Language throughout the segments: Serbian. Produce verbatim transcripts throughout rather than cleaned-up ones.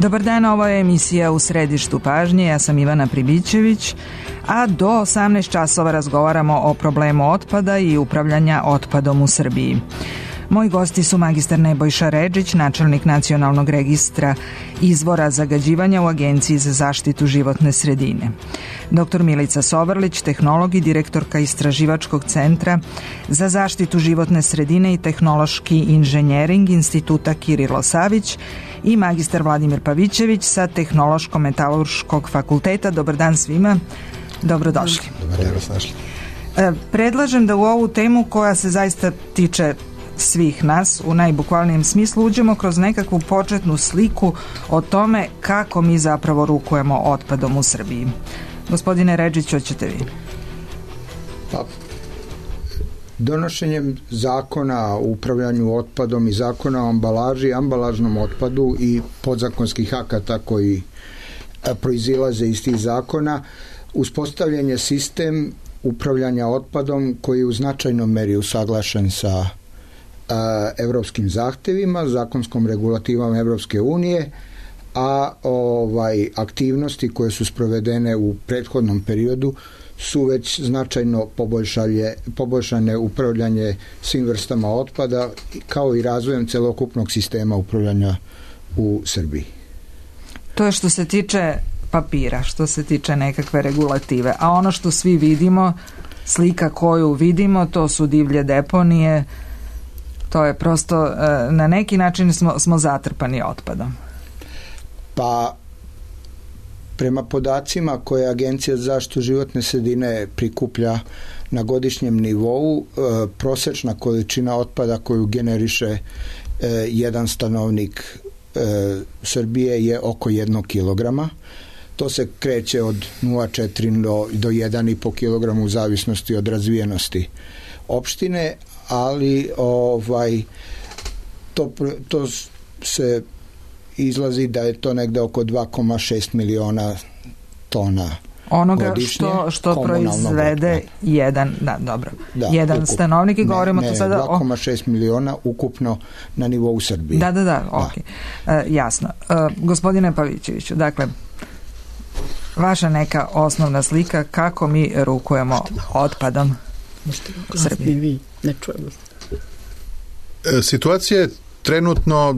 Dobar dan, ovo je emisija U središtu pažnje, ja sam Ivana Pribićević, a do osamnaest časova razgovaramo o problemu otpada i upravljanja otpadom u Srbiji. Moji gosti su magistar Nebojša Redžić, načelnik Nacionalnog registra izvora zagađivanja u Agenciji za zaštitu životne sredine. doktor Milica Sovrlić, tehnolog i direktorka Istraživačkog centra za zaštitu životne sredine i tehnološki inženjering Instituta Kirilo Savić i magistar Vladimir Pavićević sa Tehnološko-metalurškog fakulteta. Dobar dan svima, dobrodošli. Dobar dan, dobrodošli. Predlažem da u ovu temu koja se zaista tiče svih nas, u najbukvalnijem smislu, uđemo kroz nekakvu početnu sliku o tome kako mi zapravo rukujemo otpadom u Srbiji. Gospodine Redžić, hoćete vi? Pa, donošenjem zakona o upravljanju otpadom i zakona o ambalaži, ambalažnom otpadu i podzakonskih akata koji proizilaze iz tih zakona, uspostavljen je sistem upravljanja otpadom koji je u značajnoj meri usaglašen sa evropskim zahtevima, zakonskom regulativom Evropske unije, a ovaj aktivnosti koje su sprovedene u prethodnom periodu su već značajno poboljšane upravljanje svim vrstama otpada, kao i razvojem celokupnog sistema upravljanja u Srbiji. To je što se tiče papira, što se tiče nekakve regulative, a ono što svi vidimo, slika koju vidimo, to su divlje deponije. To je prosto, na neki način smo, smo zatrpani otpadom. Pa, prema podacima koje Agencija za zaštitu životne sredine prikuplja na godišnjem nivou, prosečna količina otpada koju generiše jedan stanovnik Srbije je oko jednog kilograma. To se kreće od nula zarez četiri do, do jedan zarez pet kilograma u zavisnosti od razvijenosti opštine, ali ovaj to, to se izlazi da je to negde oko dva zarez šest miliona tona onoga godišnje, što, što proizvede jedan, da, dobro, da, jedan ukup, stanovnik i govorimo ne, tu sada o... dva zarez šest miliona ukupno na nivou Srbije. Da, da, da, ok. Da. Uh, jasno. Uh, gospodine Pavićeviću, dakle, vaša neka osnovna slika kako mi rukujemo otpadom u Srbiji. Vi ne čujemo. Situacija je trenutno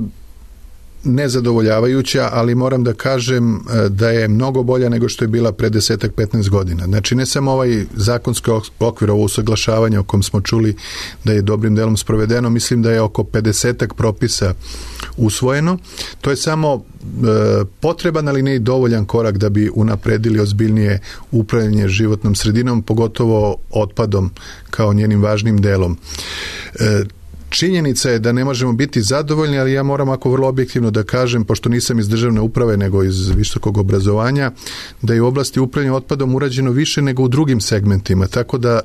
nezadovoljavajuća, ali moram da kažem da je mnogo bolja nego što je bila pre desetak petnaest godina. Znači, ne samo ovaj zakonski okvir, ovo usaglašavanje o kom smo čuli da je dobrim delom sprovedeno, mislim da je oko pedesetak propisa usvojeno. To je samo e, potreban, ali ne i dovoljan korak da bi unapredili ozbiljnije upravljanje životnom sredinom, pogotovo otpadom kao njenim važnim delom. E, Činjenica je da ne možemo biti zadovoljni, ali ja moram ako vrlo objektivno da kažem, pošto nisam iz državne uprave nego iz visokog obrazovanja, da je u oblasti upravljanja otpadom urađeno više nego u drugim segmentima, tako da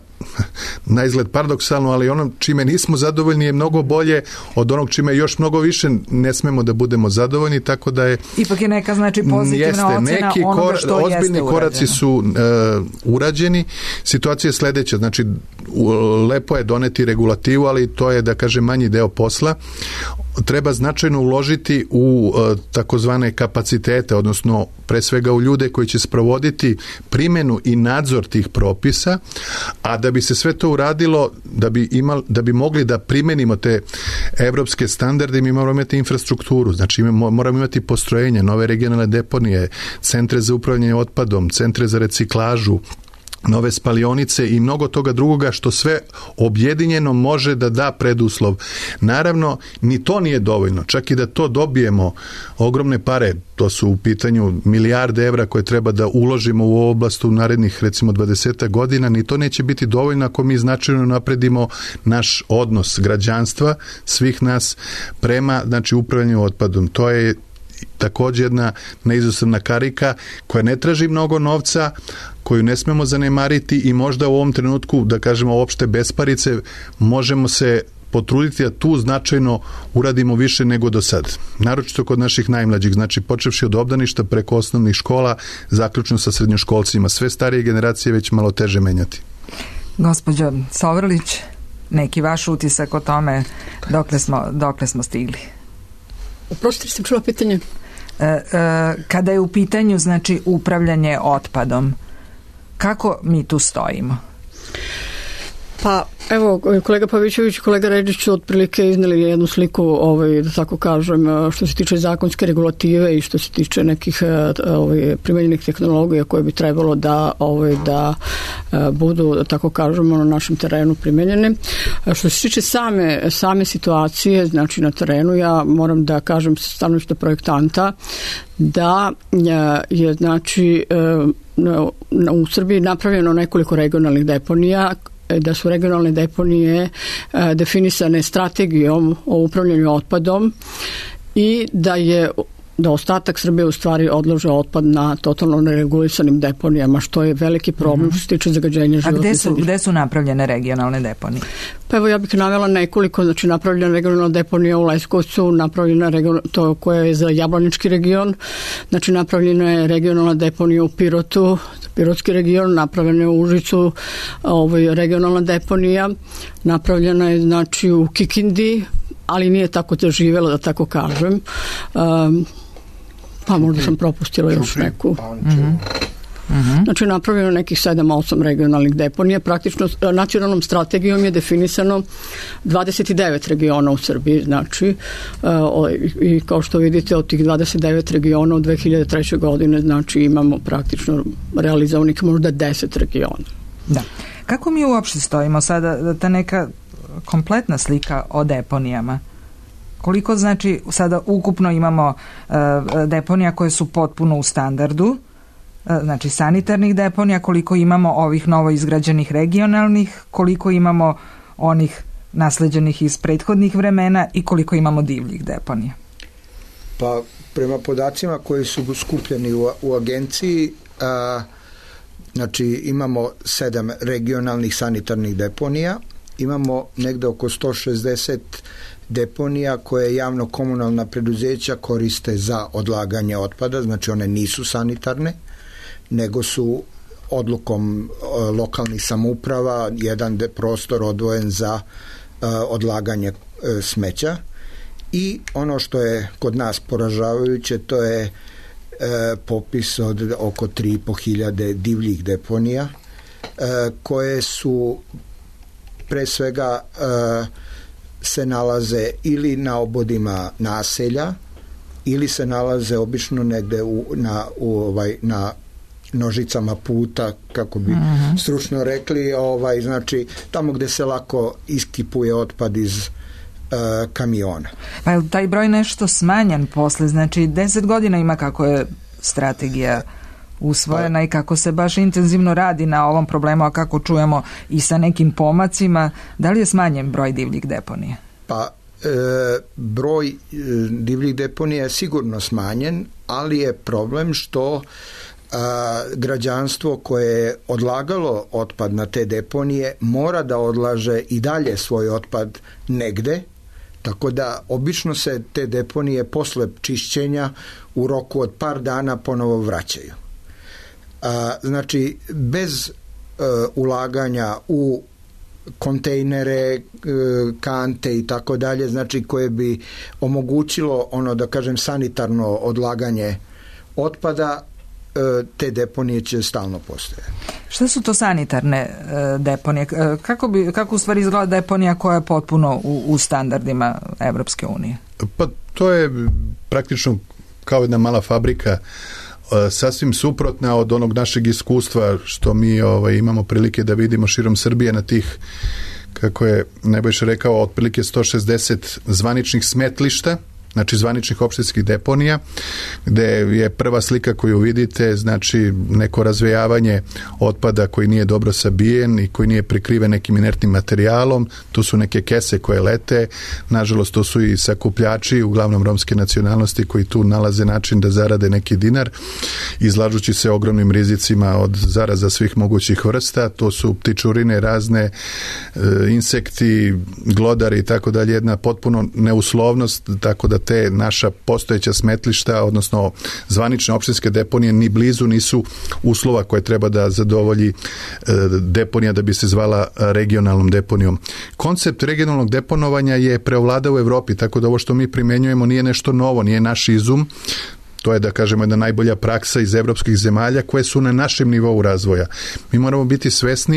na izgled paradoksalno, ali ono čime nismo zadovoljni je mnogo bolje od onog čime još mnogo više ne smemo da budemo zadovoljni, tako da je ipak je neka znači pozitivna jeste, ocena neki onoga kor, što ozbiljni jeste urađeno. Koraci su uh, urađeni. Situacija je sledeća, znači u, lepo je doneti regulativu, ali to je da kažem manji deo posla. Treba značajno uložiti u uh, takozvane kapacitete, odnosno pre svega u ljude koji će sprovoditi primenu i nadzor tih propisa, a da bi se sve to uradilo, da bi, imal, da bi mogli da primenimo te evropske standarde, mi moramo imati infrastrukturu, znači moramo imati postrojenja, nove regionalne deponije, centre za upravljanje otpadom, centre za reciklažu, nove spalionice i mnogo toga drugoga što sve objedinjeno može da da preduslov. Naravno, ni to nije dovoljno. Čak i da to dobijemo ogromne pare, to su u pitanju milijarde evra koje treba da uložimo u ovu oblast u narednih recimo dvadeset godina, ni to neće biti dovoljno ako mi značajno napredimo naš odnos građanstva, svih nas prema znači upravljanju otpadom. To je također jedna neizostavna karika koja ne traži mnogo novca, koju ne smemo zanemariti i možda u ovom trenutku, da kažemo opšte besparice, možemo se potruditi da tu značajno uradimo više nego do sad. Naročito kod naših najmlađih, znači počevši od obdaništa preko osnovnih škola, zaključno sa srednjoškolcima. Sve starije generacije već malo teže menjati. Gospođo Sovrlić, neki vaš utisak o tome dokle smo, dokle smo stigli? Uprošli sam čula pitanje. Kada je u pitanju, znači, upravljanje otpadom, kako mi tu stojimo? Pa, evo, kolega Pavićević i kolega Redžić su otprilike izneli jednu sliku, ovaj, da tako kažem, što se tiče zakonske regulative i što se tiče nekih ovaj, primenjenih tehnologija koje bi trebalo da, ovaj, da budu, da tako kažemo, na našem terenu primenjene. Što se tiče same, same situacije, znači na terenu, ja moram da kažem sa stanovišta projektanta da je, znači, u Srbiji napravljeno nekoliko regionalnih deponija, da su regionalne deponije definisane strategijom o upravljanju otpadom i da je da ostatak Srbije u stvari odlaže otpad na totalno neregulisanim deponijama, što je veliki problem što se tiče zagađenja životne sredine. A gde su, gde su napravljene regionalne deponije? Pa evo, ja bih navela nekoliko, znači napravljena regionalna deponija u Leskovcu, napravljena region, to koja je za Jablanički region, znači napravljena je regionalna deponija u Pirotu, Pirotski region, napravljena je u Užicu, ovaj, regionalna deponija, napravljena je, znači, u Kikindi, ali nije tako te živjela, da tako kažem. Um, pa možda sam propustila još neku. Mm-hmm. Znači, napravljeno nekih sedam osam regionalnih deponija. Praktično nacionalnom strategijom je definisano dvadeset devet regiona u Srbiji. Znači, uh, i kao što vidite, od tih dvadeset devet regiona u dve hiljade treće. godine, znači, imamo praktično realizovanih možda deset regiona. Da. Kako mi uopšte stojimo sada, ta neka kompletna slika o deponijama? Koliko, znači, sada ukupno imamo uh, deponija koje su potpuno u standardu, uh, znači sanitarnih deponija, koliko imamo ovih novo izgrađenih regionalnih, koliko imamo onih nasleđenih iz prethodnih vremena i koliko imamo divljih deponija? Pa, prema podacima koji su skupljeni u, u agenciji, a, znači imamo sedam regionalnih sanitarnih deponija, imamo negde oko sto šezdeset deponija koje javno-komunalna preduzeća koriste za odlaganje otpada, znači one nisu sanitarne, nego su odlukom lokalnih samouprava jedan prostor odvojen za uh, odlaganje uh, smeća. I ono što je kod nas poražavajuće, to je uh, popis od oko tri i po hiljade divljih deponija uh, koje su pre svega uh, se nalaze ili na obodima naselja ili se nalaze obično negde u, na, u, ovaj, na nožicama puta, kako bi uh-huh. stručno rekli, ovaj, znači tamo gde se lako iskipuje otpad iz uh, kamiona. Pa je taj broj nešto smanjen posle? Znači deset godina ima kako je strategija usvojena pa, i kako se baš intenzivno radi na ovom problemu, a kako čujemo i sa nekim pomacima. Da li je smanjen broj divljih deponija? Pa e, broj e, divljih deponija je sigurno smanjen, ali je problem što a, građanstvo koje je odlagalo otpad na te deponije mora da odlaže i dalje svoj otpad negde, tako da obično se te deponije posle čišćenja u roku od par dana ponovo vraćaju. A, znači, bez uh, ulaganja u kontejnere, uh, kante i tako dalje, znači koje bi omogućilo ono, da kažem, sanitarno odlaganje otpada, uh, te deponije će stalno postojati. Šta su to sanitarne uh, deponije? Uh, kako, bi, kako u stvari izgleda deponija koja je potpuno u, u standardima Evropske unije? Pa to je praktično kao jedna mala fabrika, sasvim suprotna od onog našeg iskustva što mi ovaj, imamo prilike da vidimo širom Srbije na tih, kako je Nebojša rekao, otprilike sto šezdeset zvaničnih smetlišta, znači zvaničnih opštinskih deponija, gde je prva slika koju vidite, znači neko razvejavanje otpada koji nije dobro sabijen i koji nije prikriven nekim inertnim materijalom. Tu su neke kese koje lete, nažalost to su i sakupljači, uglavnom romske nacionalnosti, koji tu nalaze način da zarade neki dinar, izlažući se ogromnim rizicima od zaraza svih mogućih vrsta. To su ptičurine razne, e, insekti, glodari i tako dalje, jedna potpuno neuslovnost, tako da te naša postojeća smetlišta, odnosno zvanične opštinske deponije, ni blizu nisu uslova koje treba da zadovolji deponija da bi se zvala regionalnom deponijom. Koncept regionalnog deponovanja je preovladao u Evropi, tako da ovo što mi primenjujemo nije nešto novo, nije naš izum. To je, da kažemo, jedna najbolja praksa iz evropskih zemalja koje su na našem nivou razvoja. Mi moramo biti svesni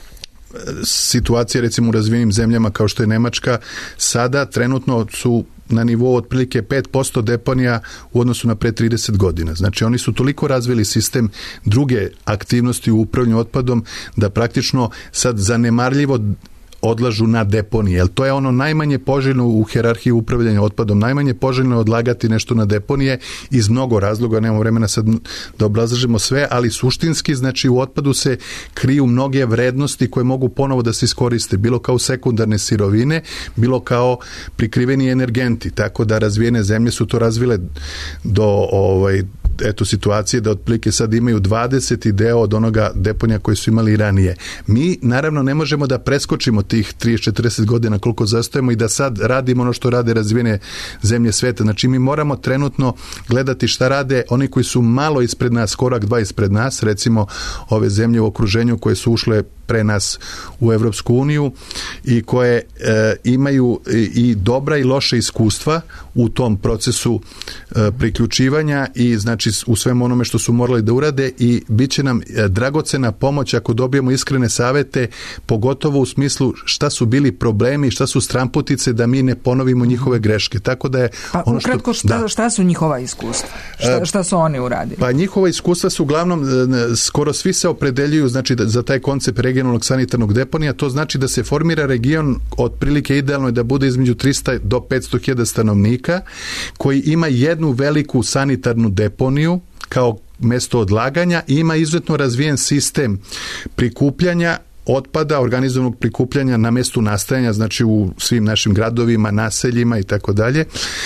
situacije, recimo u razvijenim zemljama kao što je Nemačka, sada trenutno su na nivou otprilike pet posto deponija u odnosu na pre trideset godina. Znači oni su toliko razvili sistem druge aktivnosti u upravljanju otpadom da praktično sad zanemarljivo odlažu na deponije, jer to je ono najmanje poželjno u hijerarhiji upravljanja otpadom, najmanje poželjno je odlagati nešto na deponije iz mnogo razloga, nemamo vremena sad da obrazlažemo sve, ali suštinski, znači u otpadu se kriju mnoge vrednosti koje mogu ponovo da se iskoriste, bilo kao sekundarne sirovine, bilo kao prikriveni energenti, tako da razvijene zemlje su to razvile do ovaj eto situacije da otprilike sad imaju dvadeset deo od onoga deponija koje su imali ranije. Mi naravno ne možemo da preskočimo tih trideset do četrdeset godina koliko zastojimo i da sad radimo ono što rade razvijene zemlje sveta. Znači mi moramo trenutno gledati šta rade oni koji su malo ispred nas, korak dva ispred nas, recimo ove zemlje u okruženju koje su ušle pre nas u Evropsku uniju i koje e, imaju i, i dobra i loša iskustva u tom procesu e, priključivanja i znači u svemu onome što su morali da urade i bit će nam e, dragocena pomoć ako dobijemo iskrene savete, pogotovo u smislu šta su bili problemi, šta su stramputice da mi ne ponovimo njihove greške. Tako da je pa ono ukratko što, šta, da. šta su njihova iskustva? Šta, šta su oni uradili? Pa njihova iskustva su uglavnom skoro svi se opredeljuju znači da, za taj koncept regionalnog sanitarnog deponija, to znači da se formira region otprilike idealno je da bude između trista do petsto hiljada stanovnika koji ima jednu veliku sanitarnu deponiju kao mesto odlaganja i ima izuzetno razvijen sistem prikupljanja otpada, organizovanog prikupljanja na mestu nastajanja, znači u svim našim gradovima, naseljima i tako dalje.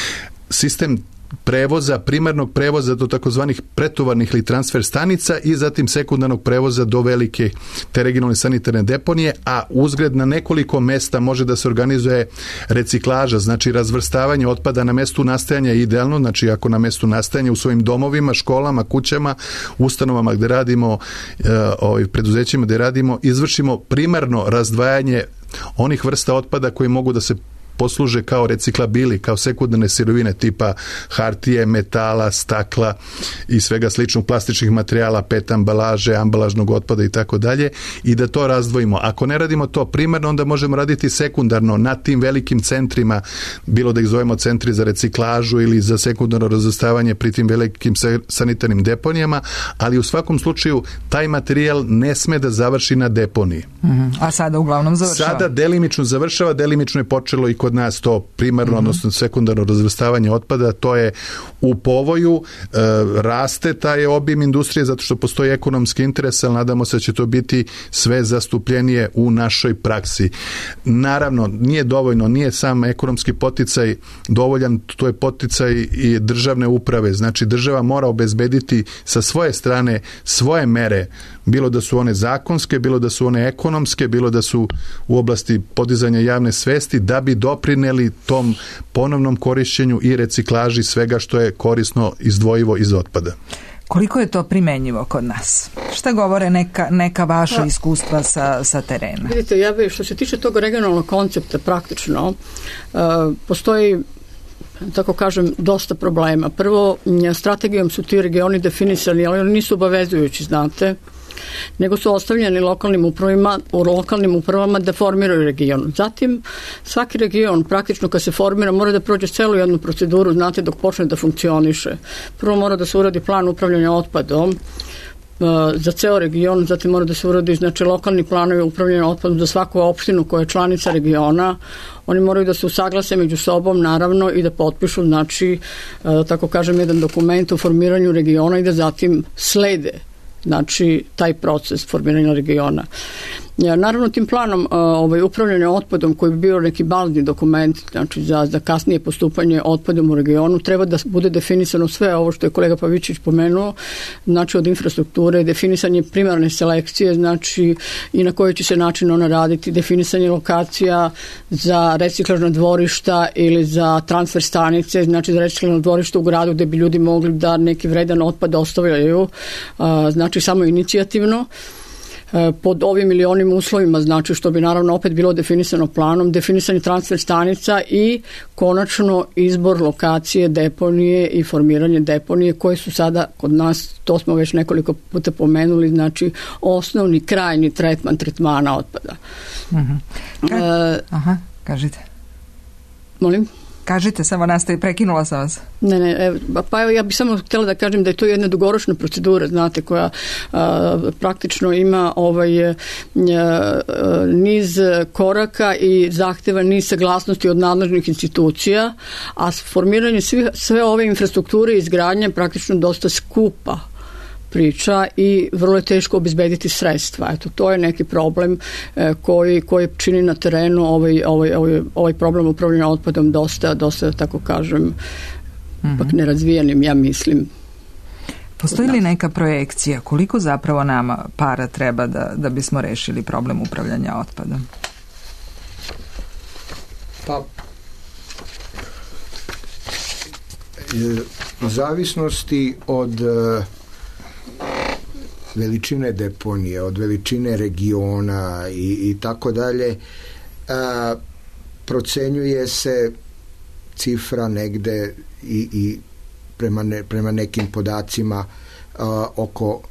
Sistem prevoza, primarnog prevoza do takozvanih pretovarnih ili transfer stanica i zatim sekundarnog prevoza do velike te regionalne sanitarne deponije, a uzgred na nekoliko mesta može da se organizuje reciklaža, znači razvrstavanje otpada na mestu nastajanja je idealno, znači ako na mestu nastajanja u svojim domovima, školama, kućama, ustanovama gde radimo, ovih preduzećima gde radimo, izvršimo primarno razdvajanje onih vrsta otpada koji mogu da se posluže kao reciklabili, kao sekundarne sirovine tipa hartije, metala, stakla i svega sličnog plastičnih materijala, pet ambalaže, ambalažnog otpada i tako dalje i da to razdvojimo. Ako ne radimo to primarno, onda možemo raditi sekundarno na tim velikim centrima, bilo da ih zovemo centri za reciklažu ili za sekundarno razvrstavanje pri tim velikim sanitarnim deponijama, ali u svakom slučaju taj materijal ne sme da završi na deponiji. Mm-hmm. A sada uglavnom završava? Sada delimično završava, delimično je počelo i kod nas to primarno, mm-hmm. odnosno sekundarno razvrstavanje otpada, to je u povoju, e, raste taj obim industrije zato što postoji ekonomski interes, ali nadamo se da će to biti sve zastupljenije u našoj praksi. Naravno, nije dovoljno, nije sam ekonomski poticaj dovoljan, to je poticaj i državne uprave, znači država mora obezbediti sa svoje strane svoje mere, bilo da su one zakonske, bilo da su one ekonomske, bilo da su u oblasti podizanja javne svesti, da bi doprineli tom ponovnom korišćenju i reciklaži svega što je korisno izdvojivo iz otpada. Koliko je to primenjivo kod nas? Šta govore neka, neka vaša pa, iskustva sa, sa terena? Vidite, ja bi, što se tiče tog regionalnog koncepta praktično, uh, postoji tako kažem, dosta problema. Prvo, strategijom su ti regioni definisani, ali oni nisu obavezujući, znate, nego su ostavljeni lokalnim upravima, u lokalnim upravama da formiraju region. Zatim, svaki region praktično kad se formira mora da prođe celu jednu proceduru, znate, dok počne da funkcioniše. Prvo mora da se uradi plan upravljanja otpadom za ceo region, zatim mora da se uradi znači lokalni planovi upravljanja otpadom za svaku opštinu koja je članica regiona. Oni moraju da se usaglase među sobom naravno i da potpišu znači tako kažem jedan dokument o formiranju regiona i da zatim slede znači taj proces formiranja regiona. Ja, naravno tim planom ovaj, upravljanja otpadom koji bi bio neki bazni dokument znači za, za kasnije postupanje otpadom u regionu treba da bude definisano sve ovo što je kolega Pavićević pomenuo, znači od infrastrukture, definisanje primarne selekcije, znači i na koji će se način ona raditi, definisanje lokacija za reciklažna dvorišta ili za transfer stanice, znači za reciklažna dvorišta u gradu gde bi ljudi mogli da neki vredan otpad ostavljaju, znači samo inicijativno. pod ovim ili onim uslovima, znači što bi naravno opet bilo definisano planom, definisani transfer stanica i konačno izbor lokacije deponije i formiranje deponije koje su sada kod nas, to smo već nekoliko puta pomenuli, znači osnovni krajnji tretman tretmana otpada. Uh-huh. Ka- uh, Aha, kažite. Molim? Kažite, samo nastavi, prekinula sam vas. Ne, ne, evo, pa evo ja bih samo htjela da kažem da je to jedna dugoročna procedura, znate, koja a, praktično ima ovaj a, a, niz koraka i zahteva niz saglasnosti od nadležnih institucija, a formiranje svi, sve ove infrastrukture i izgradnje je praktično dosta skupa priča i vrlo je teško obezbediti sredstva. Eto, to je neki problem e, koji, koji čini na terenu ovaj, ovaj, ovaj, ovaj problem upravljanja otpadom dosta, dosta tako kažem, mm-hmm. pak nerazvijenim, ja mislim. Postoji li neka projekcija koliko zapravo nama para treba da, da bismo rešili problem upravljanja otpadom? Pa u zavisnosti od veličine deponije, od veličine regiona i, i tako dalje, a, procenjuje se cifra negde i, i prema, ne, prema nekim podacima a, oko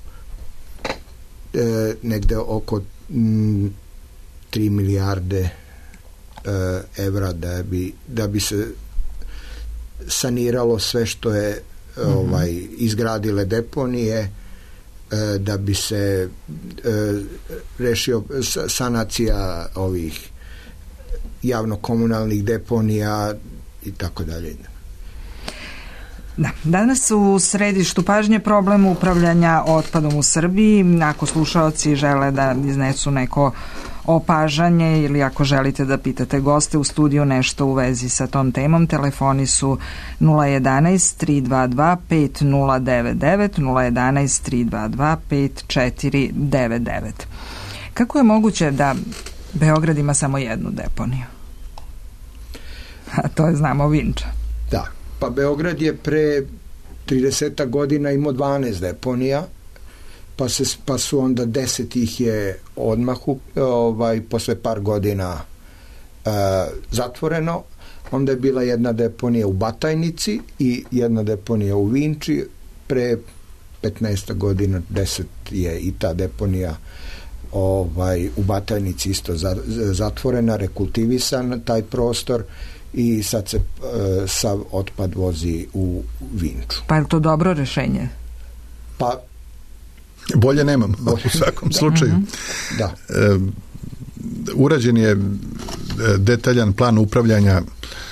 e, negde oko m, tri milijarde e, evra da bi, da bi se saniralo sve što je mm-hmm. ovaj, izgradile deponije, da bi se e, rešio sanacija ovih javno-komunalnih deponija i tako dalje. Da. Danas u središtu pažnje problem upravljanja otpadom u Srbiji. Ako slušaoci žele da iznesu neko opažanje ili ako želite da pitate goste u studiju nešto u vezi sa tom temom, telefoni su nula jedanaest tri dva dva pet nula devet devet, nula jedanaest tri dva dva pet četiri devet devet. Kako je moguće da Beograd ima samo jednu deponiju? A to je, znamo, Vinča. Da, pa Beograd je pre trideset godina imao dvanaest deponija, pa, se, pa su onda deset ih je odmah ovaj, posle par godina e, zatvoreno. Onda je bila jedna deponija u Batajnici i jedna deponija u Vinči. Pre petnaest godina deset je i ta deponija ovaj, u Batajnici isto za, zatvorena, rekultivisan taj prostor i sad se e, sav otpad vozi u Vinču. Pa je to dobro rešenje? Pa bolje nemam, bolje. U svakom slučaju. Da. E, urađen je detaljan plan upravljanja,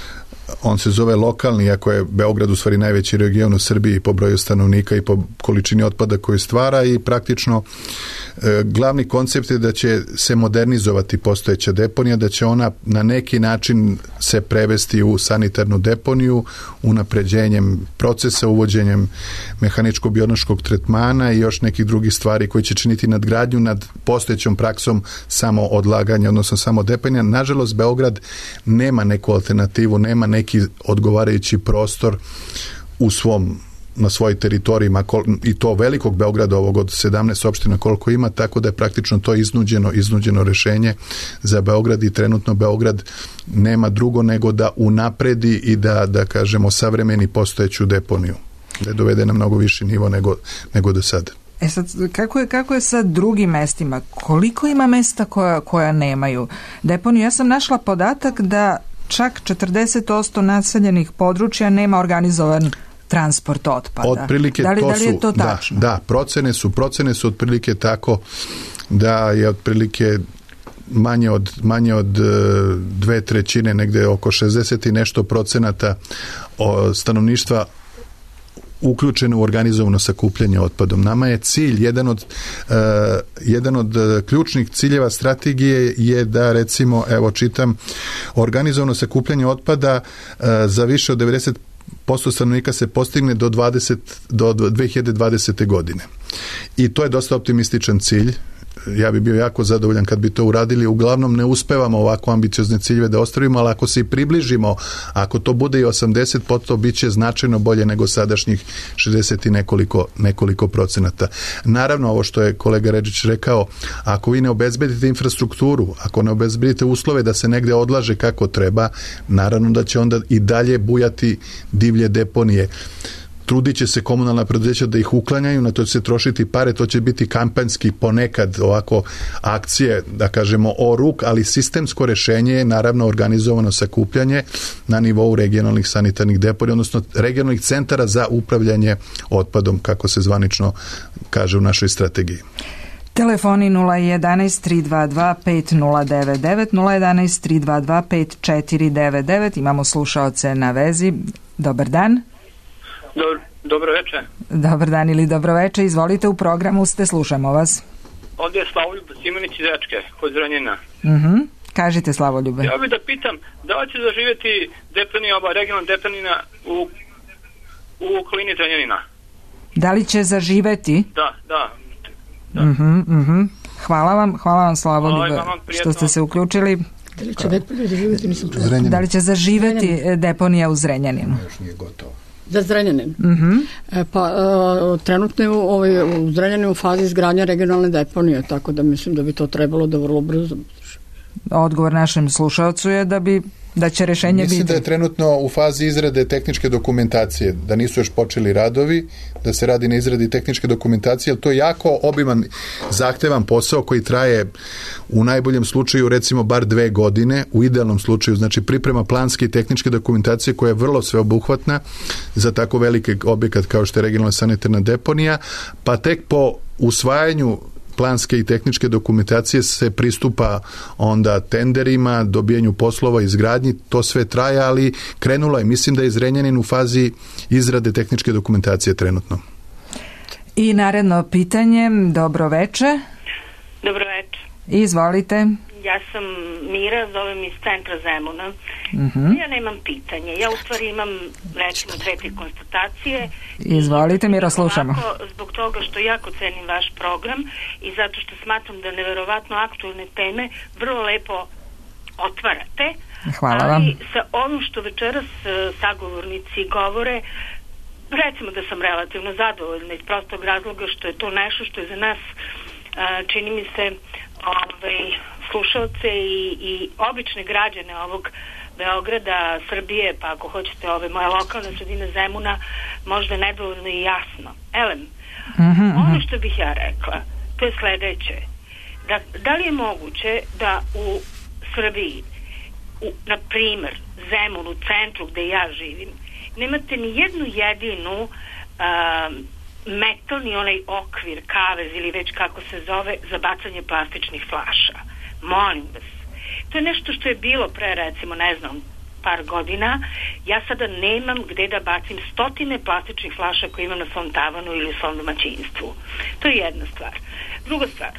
on se zove lokalni, iako je Beograd u stvari najveći region u Srbiji po broju stanovnika i po količini otpada koju stvara, i praktično e, glavni koncept je da će se modernizovati postojeća deponija, da će ona na neki način se prevesti u sanitarnu deponiju, unapređenjem procesa, uvođenjem mehaničko-biološkog tretmana i još nekih drugih stvari koji će činiti nadgradnju nad postojećom praksom samo odlaganja, odnosno samo deponija. Nažalost, Beograd nema neku alternativu, nema neki odgovarajući prostor u svom, na svojoj teritoriji, i to velikog Beograda, ovog od sedamnaest opština koliko ima, tako da je praktično to iznuđeno, iznuđeno rešenje za Beograd, i trenutno Beograd nema drugo nego da unapredi i da, da kažemo, savremeni postojeću deponiju, da je dovede na mnogo viši nivo nego, nego do sada. E sad, kako je, kako je sa drugim mestima? Koliko ima mesta koja, koja nemaju deponiju? Ja sam našla podatak da čak četrdeset posto naseljenih područja nema organizovan transport otpada. Otprilike da li, to da li je to su, tačno? Da, da, procene su, procene su otprilike tako da je otprilike manje od, manje od dve trećine, negde oko šezdeset i nešto procenata stanovništva uključeno u organizovano sakupljanje otpadom. Nama je cilj, jedan od, uh, jedan od ključnih ciljeva strategije je da, recimo, evo čitam, organizovano sakupljanje otpada uh, za više od devedeset posto stanovnika se postigne do, dvadeset, do dve hiljade dvadesete godine. I to je dosta optimističan cilj. ja bi bio jako zadovoljan kad bi to uradili. Uglavnom ne uspevamo ovako ambiciozne ciljeve da ostvarimo, ali ako se i približimo, ako to bude i osamdeset posto, bit će značajno bolje nego sadašnjih šezdeset i nekoliko, nekoliko procenata. Naravno, ovo što je kolega Redžić rekao, ako vi ne obezbedite infrastrukturu, ako ne obezbedite uslove da se negde odlaže kako treba, naravno da će onda i dalje bujati divlje deponije. Trudit će se komunalna preduzeća da ih uklanjaju, na to će se trošiti pare, to će biti kampanjski ponekad ovako akcije, da kažemo o ruk, ali sistemsko rešenje je naravno organizovano sakupljanje na nivou regionalnih sanitarnih deponija, odnosno regionalnih centara za upravljanje otpadom, kako se zvanično kaže u našoj strategiji. Telefoni nula jedan tri dva dva pet nula devet devet, nula jedan tri dva dva pet četiri devet devet. Imamo slušaoce na vezi. Dobar dan. Dobro, dobro večer. Dobar dan ili dobro večer. Izvolite, u programu ste, slušamo vas. Ovdje je Slavoljub Simonić iz Rečke, kod Zranjina. Uh-huh. Kažite, Slavoljube. Ja bih da pitam, da li će zaživjeti deponija, ova regionalna deponija u, u okolini Zranjanina? Da li će zaživeti? Da, da. da. Uh-huh, uh-huh. Hvala vam, hvala vam Slavoljube što ste se uključili. Da li će deponija zaživjeti, nisam čula. Da li će zaživeti deponija u Zrenjaninu? Još nije gotovo. Za Zrenjanin. Uh-huh. E, pa e, trenutno je u, ovaj, u Zrenjaninu u fazi izgradnja regionalne deponije, tako da mislim da bi to trebalo da vrlo brzo. Odgovor našem slušalcu je da bi da će rešenje Mislim biti. Mislim da je trenutno u fazi izrade tehničke dokumentacije, da nisu još počeli radovi, da se radi na izradi tehničke dokumentacije, jer to je jako obiman, zahtevan posao koji traje u najboljem slučaju recimo bar dve godine, u idealnom slučaju, znači priprema planske i tehničke dokumentacije koja je vrlo sveobuhvatna za tako veliki objekat kao što je regionalna sanitarna deponija, pa tek po usvajanju planske i tehničke dokumentacije se pristupa onda tenderima, dobijanju poslova, izgradnji, to sve traje, ali krenulo je. Mislim da je Zrenjanin u fazi izrade tehničke dokumentacije trenutno. I naredno pitanje, dobro veče. Dobro veče. Izvolite. Ja sam Mira, zovem iz centra Zemuna. Uh-huh. Ja nemam pitanje. Ja u stvari imam, recimo, dve tri konstatacije. Izvolite, Miro, slušamo. Ovako, zbog toga što jako cenim vaš program i zato što smatram da neverovatno aktualne teme vrlo lepo otvarate. Hvala vam. Ali sa ovim što večeras sagovornici govore, recimo da sam relativno zadovoljna iz prostog razloga što je to nešto što je za nas, čini mi se, ovaj, slušalce i, i obične građane ovog Beograda, Srbije, pa ako hoćete ove moje lokalne sredine Zemuna, možda nedovoljno i jasno. Elem, mm-hmm. ono što bih ja rekla, to je sledeće. Da, da li je moguće da u Srbiji, u, na primer, Zemunu, centru gde ja živim, nemate ni jednu jedinu um, metalni onaj okvir, kavez ili već kako se zove, za bacanje plastičnih flaša. Molim vas. To je nešto što je bilo pre, recimo, ne znam, par godina. Ja sada nemam gde da bacim stotine plastičnih flaša koje imam na svom tavanu ili u svom domaćinstvu. To je jedna stvar. Druga stvar.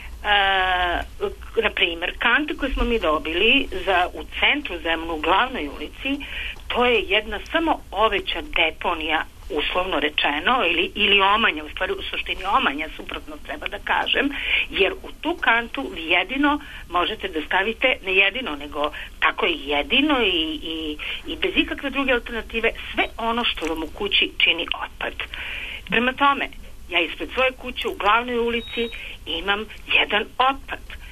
Uh, na primer, kante koje smo mi dobili za, u centru Zemunu, u glavnoj ulici, to je jedna samo oveća deponija, uslovno rečeno, ili, ili omanja, u stvari u suštini omanja, suprotno treba da kažem, jer u tu kantu vi jedino možete da stavite, ne jedino, nego tako je jedino i, i, i bez ikakve druge alternative, sve ono što vam u kući čini otpad. Prema tome, ja ispred svoje kuće u glavnoj ulici imam jedan otpad. E,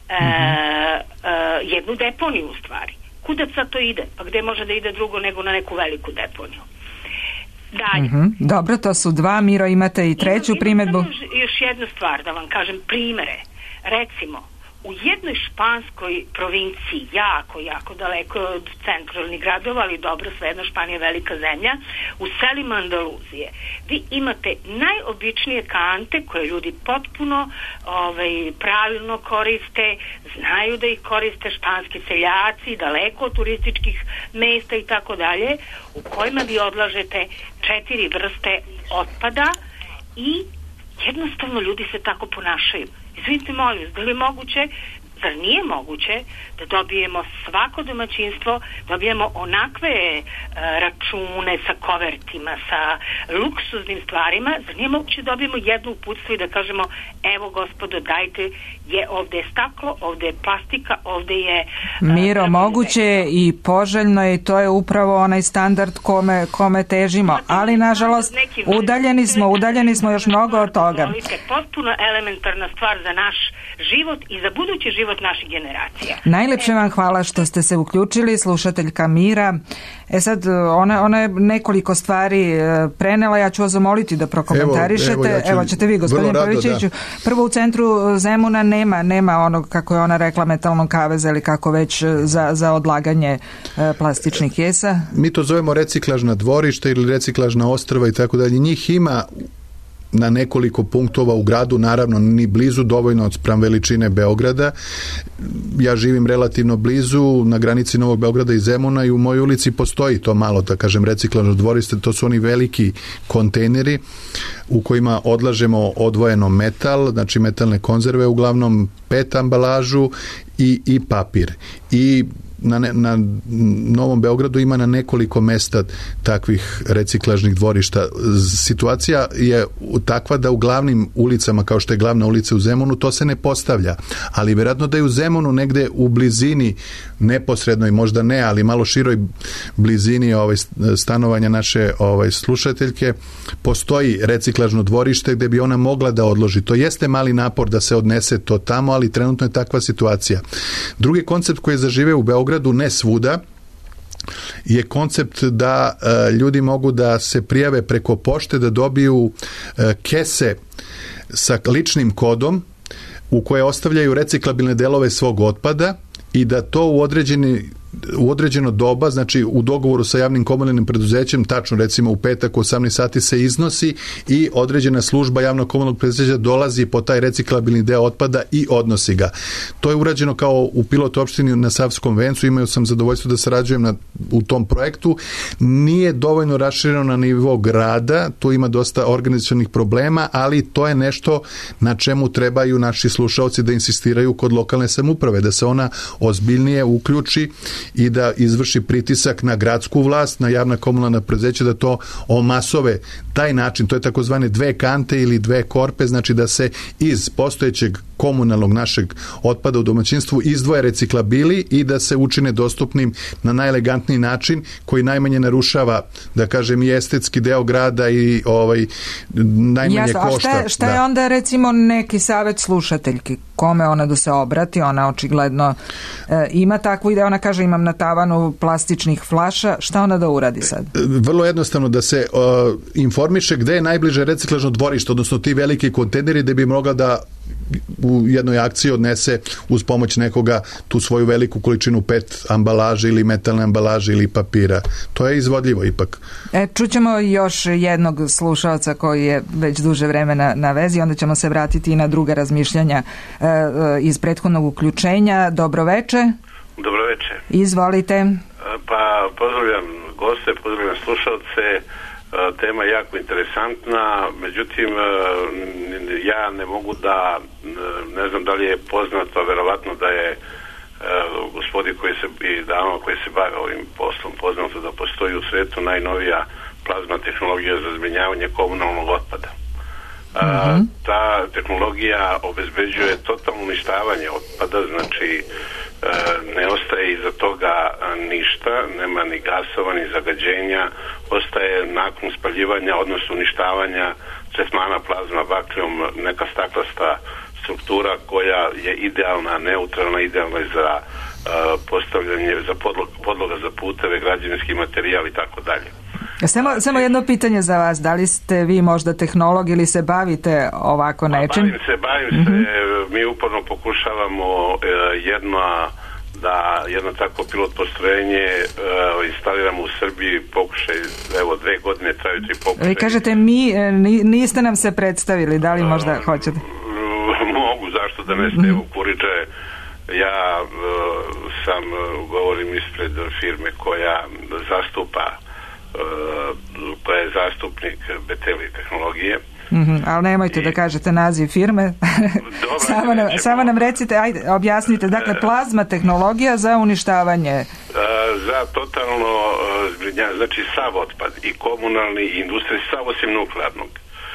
e, jednu deponiju u stvari. Kuda sad to ide? Pa gde može da ide drugo nego na neku veliku deponiju? Dalje. Mm-hmm. Dobro, to su dva. Miro, imate i treću imam, primedbu. Imam još jedna stvar da vam kažem, primere. Recimo, u jednoj španskoj provinciji, jako, jako daleko od centralnih gradova, ali dobro, svejedno, Španija je velika zemlja, u selima Andaluzije, vi imate najobičnije kante koje ljudi potpuno ovaj, pravilno koriste, znaju da ih koriste španski seljaci, daleko od turističkih mesta i tako dalje, u kojima vi odlažete četiri vrste otpada i jednostavno ljudi se tako ponašaju. Izvinite, molim, da li je moguće zar nije moguće da dobijemo svako domaćinstvo, dobijemo onakve e, račune sa kovertima, sa luksuznim stvarima, zar nije moguće da dobijemo jedno uputstvo i da kažemo, evo gospodo, dajte, je ovde je staklo, ovde je plastika, ovde je... E, Miro, moguće je i poželjno je i to je upravo onaj standard kome, kome težimo, ali nažalost udaljeni smo, udaljeni smo još mnogo od toga. Potpuno elementarna stvar za naš život i za budući život naših generacija. Najlepše vam hvala što ste se uključili, slušateljka Mira. E sad, ona, ona je nekoliko stvari prenela, ja ću vas zamoliti da prokomentarišete. Evo, evo, ja evo ćete vi, gospodin Pavićeviću. Da. Prvo, u centru Zemuna nema, nema onog, kako je ona rekla, metalnog kaveza ili kako već za, za odlaganje plastičnih kesa. Mi to zovemo reciklažna dvorišta ili reciklažna ostrva i tako dalje. Njih ima na nekoliko punktova u gradu, naravno ni blizu dovoljno od spram veličine Beograda. Ja živim relativno blizu, na granici Novog Beograda i Zemuna i u mojoj ulici postoji to malo, da kažem, reciklažno dvorište, to su oni veliki kontejneri u kojima odlažemo odvojeno metal, znači metalne konzerve, uglavnom pet ambalažu i, i papir. I Na, ne, na Novom Beogradu ima na nekoliko mesta takvih reciklažnih dvorišta. Situacija je takva da u glavnim ulicama, kao što je glavna ulica u Zemunu, to se ne postavlja. Ali vjerojatno da je u Zemunu negde u blizini, neposrednoj, možda ne, ali malo široj blizini ovaj, stanovanja naše ovaj, slušateljke, postoji reciklažno dvorište gde bi ona mogla da odloži. To jeste mali napor da se odnese to tamo, ali trenutno je takva situacija. Drugi koncept koji je zaživeo u Beogradu, ne svuda, je koncept da e, ljudi mogu da se prijave preko pošte, da dobiju e, kese sa ličnim kodom u koje ostavljaju reciklabilne delove svog otpada i da to u određeni u određeno doba, znači u dogovoru sa javnim komunalnim preduzećem, tačno recimo u petak u osamnaest sati se iznosi i određena služba javnog komunalnog preduzeća dolazi po taj reciklabilni deo otpada i odnosi ga. To je urađeno kao u pilot opštini na Savskom vencu, imao sam zadovoljstvo da sarađujem na, u tom projektu. Nije dovoljno rašireno na nivo grada, tu ima dosta organizacionih problema, ali to je nešto na čemu trebaju naši slušaoci da insistiraju kod lokalne samouprave, da se ona ozbiljnije uključi i da izvrši pritisak na gradsku vlast, na javna komunalna preduzeća da to omasove taj način, to je takozvane dve kante ili dve korpe, znači da se iz postojećeg komunalnog našeg otpada u domaćinstvu izdvoje reciklabili i da se učine dostupnim na najelegantniji način koji najmanje narušava, da kažem, i estetski deo grada i ovaj najmanje Jasno, košta. A šta, šta da. je onda recimo neki savet slušateljki? Kome ona da se obrati? Ona očigledno e, ima takvu ideju, ona kaže imam na tavanu plastičnih flaša, šta ona da uradi sad? Vrlo jednostavno da se uh, informiše gde je najbliže reciklažno dvorište, odnosno ti veliki kontejneri da bi mogla da u jednoj akciji odnese uz pomoć nekoga tu svoju veliku količinu pet ambalaže ili metalne ambalaže ili papira. To je izvodljivo ipak. E, čućemo još jednog slušalca koji je već duže vremena na vezi, onda ćemo se vratiti i na druga razmišljanja e, e, iz prethodnog uključenja. Dobroveče. Dobroveče. Izvolite. Pa pozdravljam goste, pozdravljam slušalce. Tema je jako interesantna, međutim ja ne mogu da, ne znam da li je poznato, verovatno da je gospodin koji se i dama koji se bave ovim poslom poznato da postoji u svetu najnovija plazma tehnologija za zbrinjavanje komunalnog otpada. Mm-hmm. Ta tehnologija obezbeđuje totalno uništavanje otpada, znači ne ostaje iza toga ništa, nema ni gasova, ni zagađenja, ostaje nakon spaljivanja, odnosno uništavanja tretmana plazma bakterijom neka staklasta struktura koja je idealna, neutralna, idealna za uh, postavljanje, za podloga, podloga za puteve, građevinski materijal i tako dalje. Samo, samo jedno pitanje za vas, da li ste vi možda tehnolog ili se bavite ovako nečim? Bavim se, bavim mm-hmm. se, mi uporno pokušavamo uh, jedno da jedno takvo pilot postrojenje uh, instaliramo u Srbiji, pokušaj, evo dve godine traju tri pokušaj. Vi kažete mi, niste nam se predstavili, da li možda uh, hoćete? Mogu, zašto da ne ste, evo Kuriđe, ja uh, sam, uh, govorim ispred firme koja zastupa uh, koja je zastupnik Beteli tehnologije Mm-hmm, ali nemojte I, da kažete naziv firme. Dobro, samo, nam, samo nam recite, ajde, objasnite, dakle, plazma tehnologija za uništavanje. Za totalno zbrinjavanje, znači sav otpad, i komunalni, i industrijski, sav osim nuklearnog,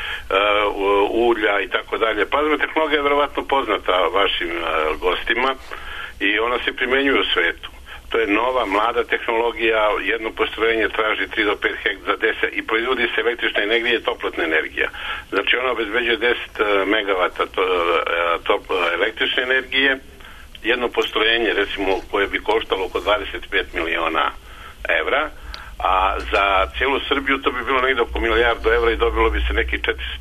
ulja i tako dalje. Plazma tehnologija je verovatno poznata vašim gostima i ona se primjenjuje u svetu. To je nova, mlada tehnologija, jedno postrojenje traži tri do pet hekta za deset i proizvodi se električna energija i toplotna energija. Znači ona obezbeđuje deset megavata to, to, električne energije, jedno postrojenje recimo koje bi koštalo oko dvadeset pet miliona evra, a za cijelu Srbiju to bi bilo negdje oko milijardu evra i dobilo bi se neki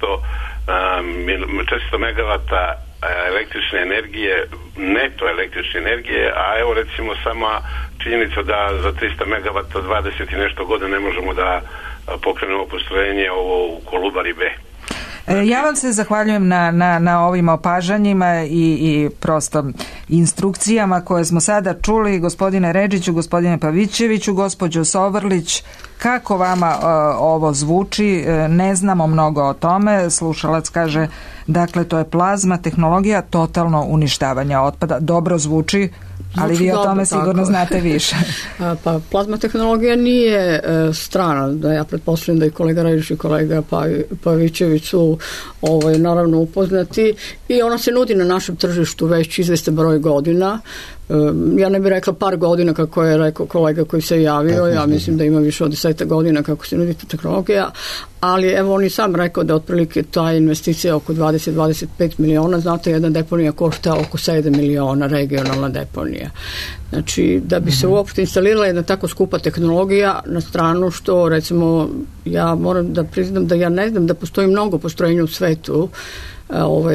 četiristo megavata električne energije, neto električne energije, a evo recimo sama činjenica da za trista megavata dvadeset i nešto godina ne možemo da pokrenemo postrojenje ovo u Kolubari B. Ja vam se zahvaljujem na, na, na ovim opažanjima i, i prosto instrukcijama koje smo sada čuli, gospodine Redžiću, gospodine Pavićeviću, gospođo Sovrlić. Kako vama uh, ovo zvuči? Ne znamo mnogo o tome. Slušalac kaže, dakle, to je plazma tehnologija totalno uništavanja otpada. Dobro zvuči, ali vi o tome dobro, sigurno tako. Znate više. Pa plazma tehnologija nije e, strana, da ja pretpostavljam da i kolega Radić i kolega Pavićević su ovaj, naravno upoznati i ona se nudi na našem tržištu već izvestan broj godina. E, ja ne bih rekla par godina kako je rekao kolega koji se javio, ja mislim da ima više od deset godina kako se nudi ta tehnologija, ali evo on i sam rekao da otprilike ta investicija oko dvadeset do dvadeset pet miliona, znate, jedna deponija košta oko sedam miliona, regionalna deponija. Znači, da bi se uopšte instalirala jedna tako skupa tehnologija, na stranu što, recimo, ja moram da priznam da ja ne znam da postoji mnogo postrojenja u svetu ovaj,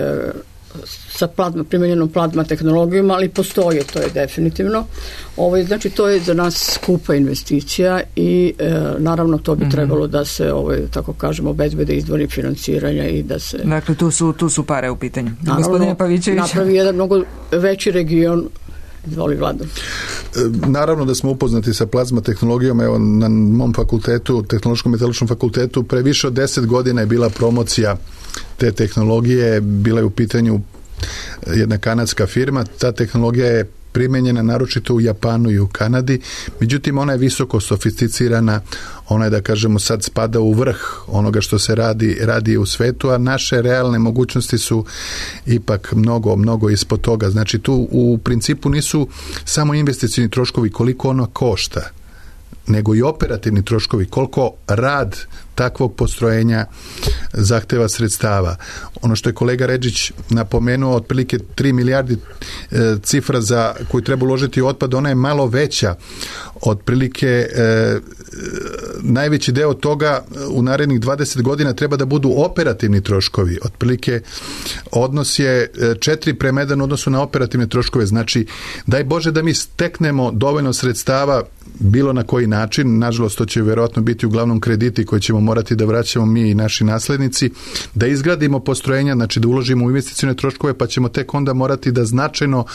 sa plazma, primjenjenom plazma tehnologijom, ali postoje, to je definitivno. Ovaj, znači, to je za nas skupa investicija i e, naravno to bi trebalo da se, ovaj, tako kažemo, obezbede izvori financiranja i da se... Dakle, tu su, tu su pare u pitanju. Gospodine Pavićević. Napravi jedan mnogo veći region. Izvoli, Vlado. Naravno da smo upoznati sa plazma tehnologijom. Evo, na mom fakultetu, tehnološkom metaličnom fakultetu, pre više od deset godina je bila promocija te tehnologije. Bila je u pitanju jedna kanadska firma. Ta tehnologija je primenjena naročito u Japanu i u Kanadi, međutim ona je visoko sofisticirana, ona je, da kažemo, sad spada u vrh onoga što se radi, radi u svetu, a naše realne mogućnosti su ipak mnogo, mnogo ispod toga. Znači tu u principu nisu samo investicioni troškovi koliko ono košta, nego i operativni troškovi, koliko rad takvog postrojenja zahteva sredstava. Ono što je kolega Redžić napomenuo, otprilike tri milijardi e, cifra za koju treba uložiti u otpad, ona je malo veća. Otprilike e, najveći deo toga u narednih dvadeset godina treba da budu operativni troškovi. Otprilike odnos je četiri prema jedan u odnosu na operativne troškove. Znači, daj Bože da mi steknemo dovoljno sredstava bilo na koji način, nažalost to će vjerojatno biti uglavnom krediti koji ćemo morati da vraćamo mi i naši naslednici, da izgradimo postrojenja, znači da uložimo u investicione troškove, pa ćemo tek onda morati da značajno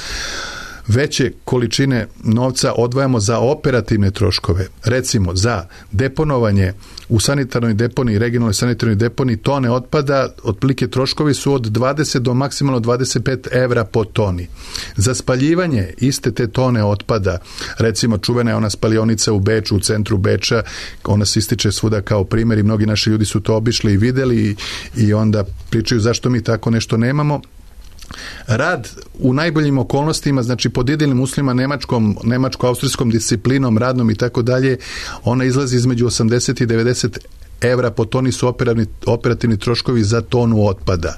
veće količine novca odvajamo za operativne troškove. Recimo, za deponovanje u sanitarnoj deponiji, regionalnoj sanitarnoj deponiji tone otpada, otprilike troškovi su od dvadeset do maksimalno dvadeset pet evra po toni. Za spaljivanje iste te tone otpada, recimo čuvena je ona spalionica u Beču, u centru Beča, ona se ističe svuda kao primjer i mnogi naši ljudi su to obišli i videli i, i onda pričaju zašto mi tako nešto nemamo. Rad u najboljim okolnostima, znači pod idealnim uslovima nemačkom, nemačko-austrijskom disciplinom, radnom i tako dalje, ona izlazi između osamdeset i devedeset evra po toni su operativni, operativni troškovi za tonu otpada.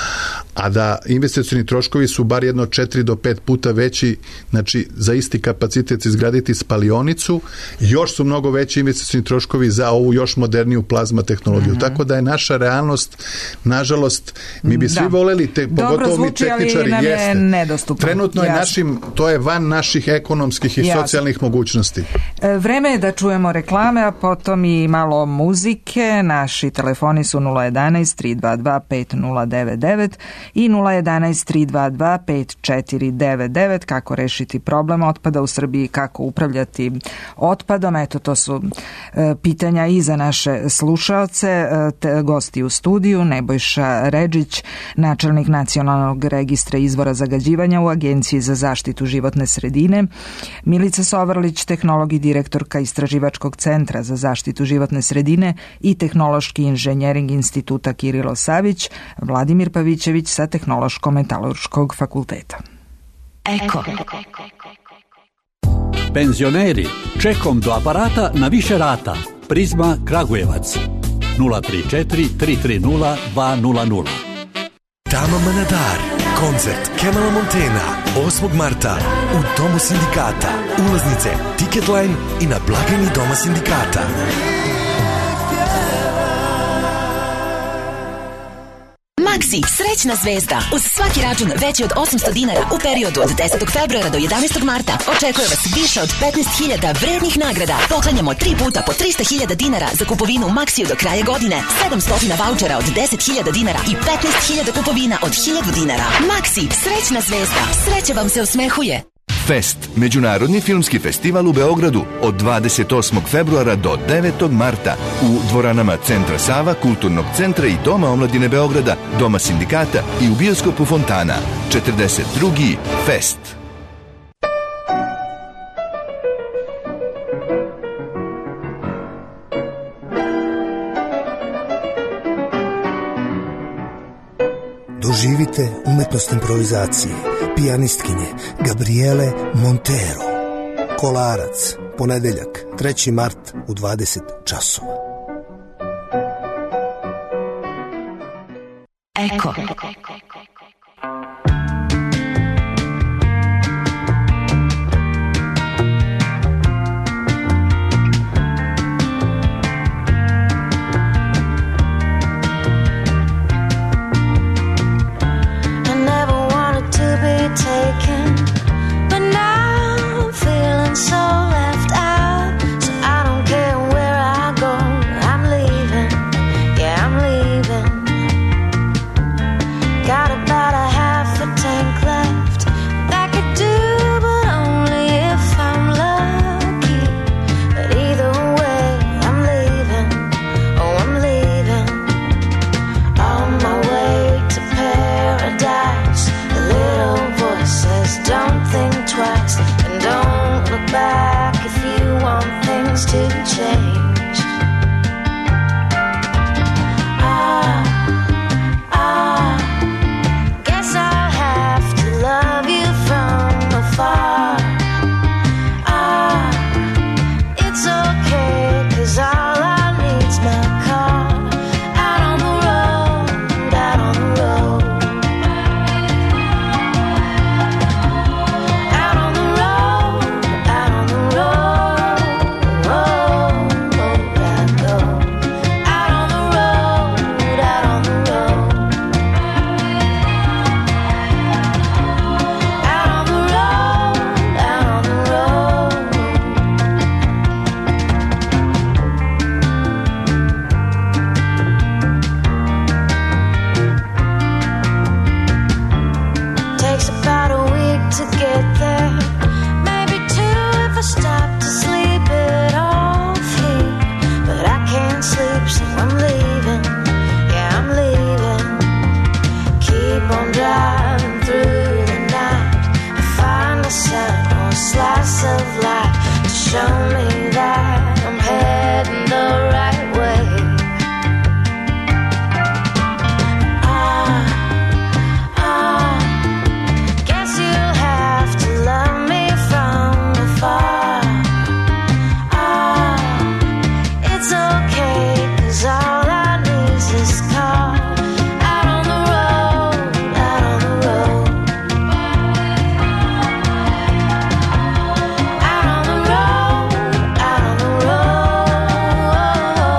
A da investicioni troškovi su bar jedno četiri do pet puta veći, znači za isti kapacitet izgraditi spalionicu, još su mnogo veći investicioni troškovi za ovu još moderniju plazma tehnologiju. Mm-hmm. Tako da je naša realnost, nažalost, mi bi svi da. voleli, te, pogotovo mi tehničari, jeste. Je nedostupno. Trenutno je Jasno. našim, to je van naših ekonomskih i Jasno. socijalnih mogućnosti. Vreme je da čujemo reklame, a potom i malo muzike. poruke. Naši telefoni su nula jedanaest tri dva dva pet nula devet devet i nula jedanaest tri dva dva pet četiri devet devet. Kako rešiti problem otpada u Srbiji, kako upravljati otpadom. Eto, to su e, pitanja i za naše slušaoce. E, te, gosti u studiju Nebojša Redžić, načelnik Nacionalnog registra izvora zagađivanja u Agenciji za zaštitu životne sredine, Milica Sovrlić, tehnolog i direktorka Istraživačkog centra za zaštitu životne sredine i tehnološki inženjering Instituta Kirilo Savić, Vladimir Pavićević sa Tehnološko-metalurškog fakulteta. Eko. Penzioneri, čekom do aparata na više rata. Prizma Kragujevac. nula tri četiri tri tri nula dva nula nula. Tama Manadar, koncert Kemala Montena, osmog marta u Domu sindikata. Ulaznice Ticketline i na blagajni Doma sindikata. Maxi, srećna zvezda. Uz svaki račun veći od osamsto dinara u periodu od desetog februara do jedanaestog marta očekuje vas više od petnaest hiljada vrednih nagrada. Poklanjamo tri puta po trista hiljada dinara za kupovinu Maxiju do kraja godine, sedamsto vaučera od deset hiljada dinara i petnaest hiljada kupovina od hiljadu dinara. Maxi, srećna zvezda. Sreća vam se osmehuje. Fest, međunarodni filmski festival u Beogradu od dvadeset osmog februara do devetog marta u dvoranama Centra Sava, Kulturnog centra i Doma omladine Beograda, Doma sindikata i u bioskopu Fontana. četrdeset drugi Fest. Doživite umetnost improvizacije pijanistkinje Gabriele Montero. Kolarac, ponedeljak, treći mart u dvadeset časova. Eko. Taken, but now I'm feeling so left out. So I don't care where I go, I'm leaving. Yeah, I'm leaving. Got about a half a tank left that could do, but only if I'm lucky. But either way, I'm leaving. Oh, I'm leaving. On my way to paradise. The little says don't think twice and don't look back if you want things to change. Ah, ah, guess I'll have to love you from afar. Ah, it's okay, 'cause all I need's my car. Out on the road, out on the road. Show me that I'm heading the right way. Ah, ah, guess you'll have to love me from afar. Ah, it's okay, 'cause all I need is this car. Out on the road, out on the road. Out on the road.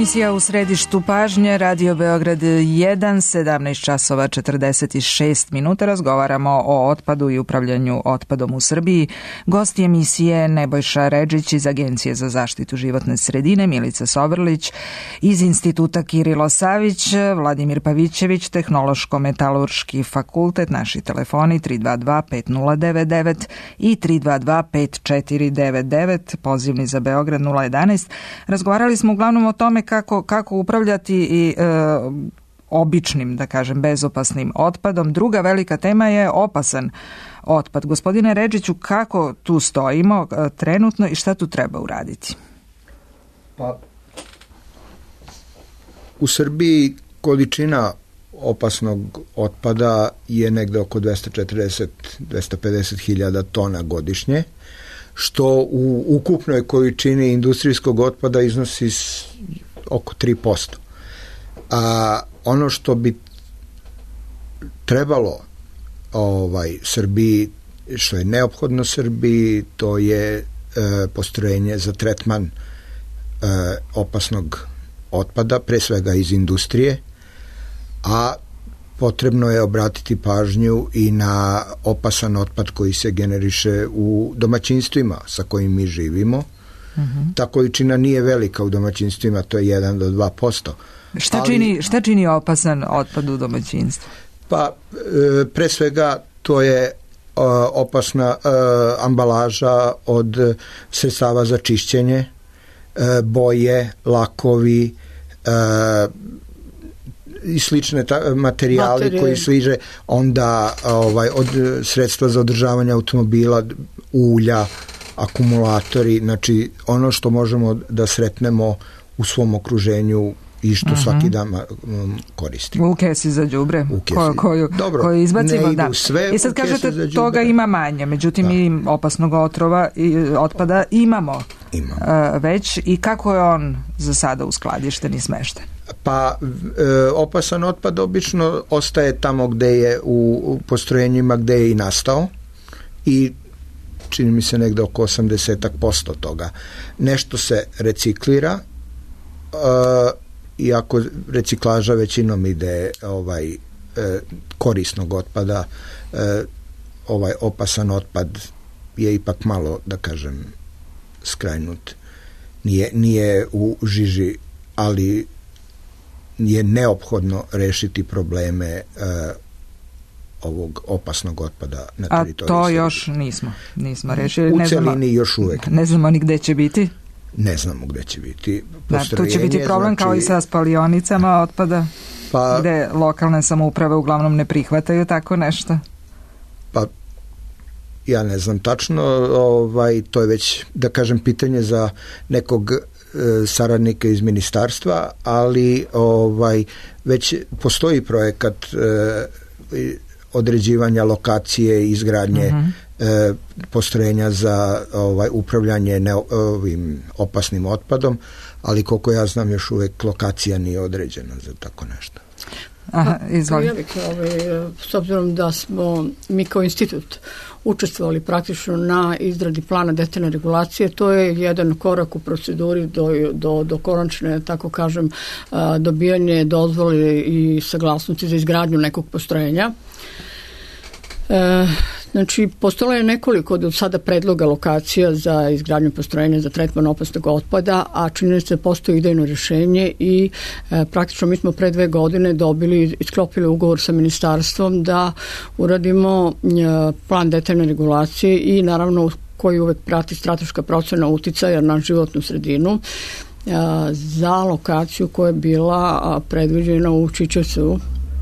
Emisija u središtu pažnje, Radio Beograd jedan, sedamnaest časova četrdeset šest minuta. Razgovaramo o otpadu i upravljanju otpadom u Srbiji. Gosti emisije Nebojša Redžić iz Agencije za zaštitu životne sredine, Milica Sobrlić iz Instituta Kirilo Savić, Vladimir Pavićević, Tehnološko-metalurški fakultet. Naši telefoni tri dva dva pet nula devet devet i tri dva dva pet četiri devet devet, pozivni za Beograd nula jedanaest. Razgovarali smo uglavnom o tome kako, kako upravljati i e, običnim, da kažem, bezopasnim otpadom. Druga velika tema je opasan otpad. Gospodine Redžiću, kako tu stojimo e, trenutno i šta tu treba uraditi? Pa, u Srbiji količina opasnog otpada je negde oko dvesta četrdeset do dvesta pedeset hiljada tona godišnje, što u ukupnoj količini industrijskog otpada iznosi oko tri posto. A ono što bi trebalo ovaj Srbiji, što je neophodno Srbiji, to je e, postrojenje za tretman e, opasnog otpada, pre svega iz industrije, a potrebno je obratiti pažnju i na opasan otpad koji se generiše u domaćinstvima sa kojim mi živimo. Uh-huh. Ta količina nije velika u domaćinstvima, to je jedan do dva posto. Šta, ali, čini, šta čini opasan otpad u domaćinstvu? Pa, e, pre svega to je e, opasna e, ambalaža od sredstava za čišćenje, e, boje, lakovi, e, i slične ta, materijali Materijal. koji sliže onda ovaj, od sredstva za održavanje automobila, ulja, akumulatori, znači ono što možemo da sretnemo u svom okruženju i što uh-huh. svaki dan um, koristimo. U kesi za đubre ko, koju, Dobro, koju izbacimo. Da. Sve I sad kažete toga ima manje, međutim da. mi opasnog otrova i otpada imamo Ima. uh, već i kako je on za sada uskladišten i smešten? Pa e, opasan otpad obično ostaje tamo gde je u, u postrojenjima gde je i nastao i čini mi se negde oko osamdeset posto toga. Nešto se reciklira, e, iako reciklaža većinom ide ovaj, e, korisnog otpada, e, ovaj opasan otpad je ipak malo, da kažem, skrajnut. Nije, nije u žiži, ali je neophodno rešiti probleme uh, ovog opasnog otpada na teritoriji. A to Srbije. još nismo, nismo rešili. U ne celini znamo, još uvek. Ne znamo ni gde će biti. Ne znamo gde će biti. Da, tu će biti problem znači, kao i sa spalionicama otpada, pa, gde lokalne samouprave uglavnom ne prihvataju tako nešto. Pa ja ne znam tačno, ovaj, to je već, da kažem, pitanje za nekog saradnika iz ministarstva, ali ovaj već postoji projekat e, određivanja lokacije i izgradnje uh-huh. e, postrojenja za ovaj upravljanje ne, ovim opasnim otpadom, ali koliko ja znam još uvek lokacija nije određena za tako nešto. Aha, izvoli. Ja bih, ovaj, s obzirom da smo mi kao institut učestvovali praktično na izradi plana detaljne regulacije, to je jedan korak u proceduri do, do, do konačne, tako kažem, dobijanje dozvole i saglasnosti za izgradnju nekog postrojenja. E, znači, postojalo je nekoliko do sada predloga lokacija za izgradnju postrojenja za tretman opasnog otpada, a čini se postoji idejno rješenje i e, praktično mi smo pre dve godine dobili i sklopili ugovor sa ministarstvom da uradimo e, plan detaljne regulacije i naravno koji uvek prati strateška procena uticaja na životnu sredinu e, za lokaciju koja je bila predviđena u Čičevcu.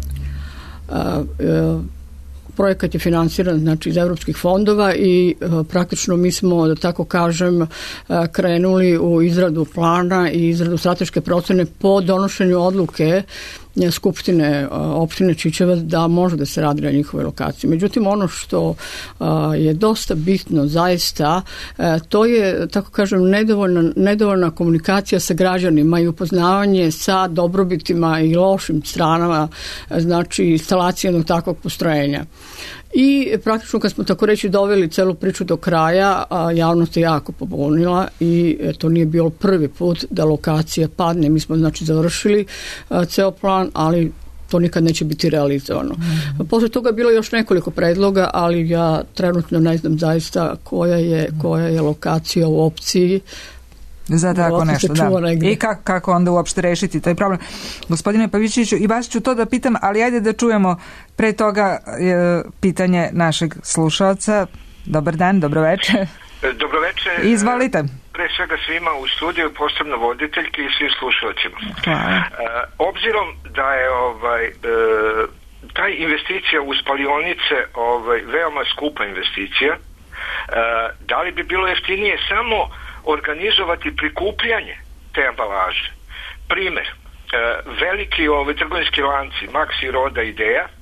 E, e, Projekat je finansiran znači iz evropskih fondova i e, praktično mi smo, da tako kažem, e, krenuli u izradu plana i izradu strateške procene po donošenju odluke skupštine opštine Čičevac da može da se radi na njihovoj lokaciji. Međutim, ono što je dosta bitno zaista, to je, tako kažem, nedovoljna, nedovoljna komunikacija sa građanima i upoznavanje sa dobrobitima i lošim stranama, znači instalacije jednog takvog postrojenja. I praktično kad smo tako reći doveli celu priču do kraja, javnost je jako pobunila i to nije bilo prvi put da lokacija padne. Mi smo znači završili ceo plan, ali to nikad neće biti realizovano. Mm-hmm. Posle toga je bilo još nekoliko predloga, ali ja trenutno ne znam zaista koja je, koja je lokacija u opciji za tako nešto, da. I kako, kako onda uopšte rešiti taj problem. Gospodine Pavićeviću, i vas ću to da pitam, ali ajde da čujemo pre toga e, pitanje našeg slušalca. Dobar dan, dobro večer. Dobro večer. Izvolite. Pre svega svima u studiju, posebno voditeljki i svim slušalcima. Hvala. E, obzirom da je ovaj, e, taj investicija u spalionice ovaj, veoma skupa investicija, e, da li bi bilo jeftinije samo organizovati prikupljanje te ambalaže? Primer, e, veliki ovaj, trgovinski lanci, Maxi, Roda, Ideja, e,